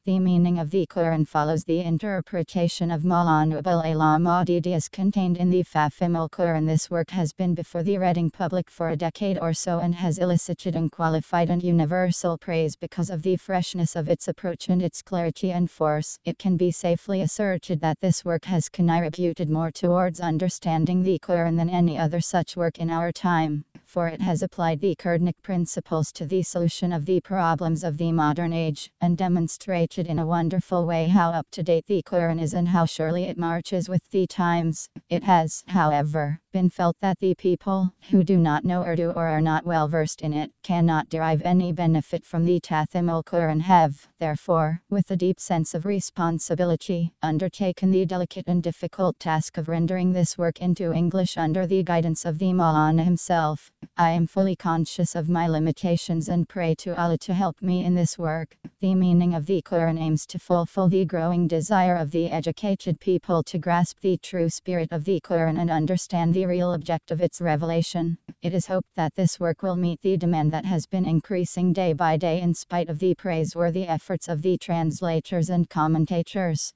The meaning of the Quran follows the interpretation of Maulana Abul A'la Maududi as contained in the Fahim Quran. This work has been before the reading public for a decade or so and has elicited unqualified and universal praise because of the freshness of its approach and its clarity and force. It can be safely asserted that this work has contributed more towards understanding the Quran than any other such work in our time, for it has applied the Quranic principles to the solution of the problems of the modern age, and demonstrated in a wonderful way how up-to-date the Quran is and how surely it marches with the times. It has, however, been felt that the people who do not know Urdu or are not well versed in it cannot derive any benefit from the Tathimul Quran have, therefore, with a deep sense of responsibility, undertaken the delicate and difficult task of rendering this work into English under the guidance of the Maulana himself. I am fully conscious of my limitations and pray to Allah to help me in this work. The meaning of the Quran aims to fulfill the growing desire of the educated people to grasp the true spirit of the Quran and understand the real object of its revelation. It is hoped that this work will meet the demand that has been increasing day by day in spite of the praiseworthy efforts of the translators and commentators.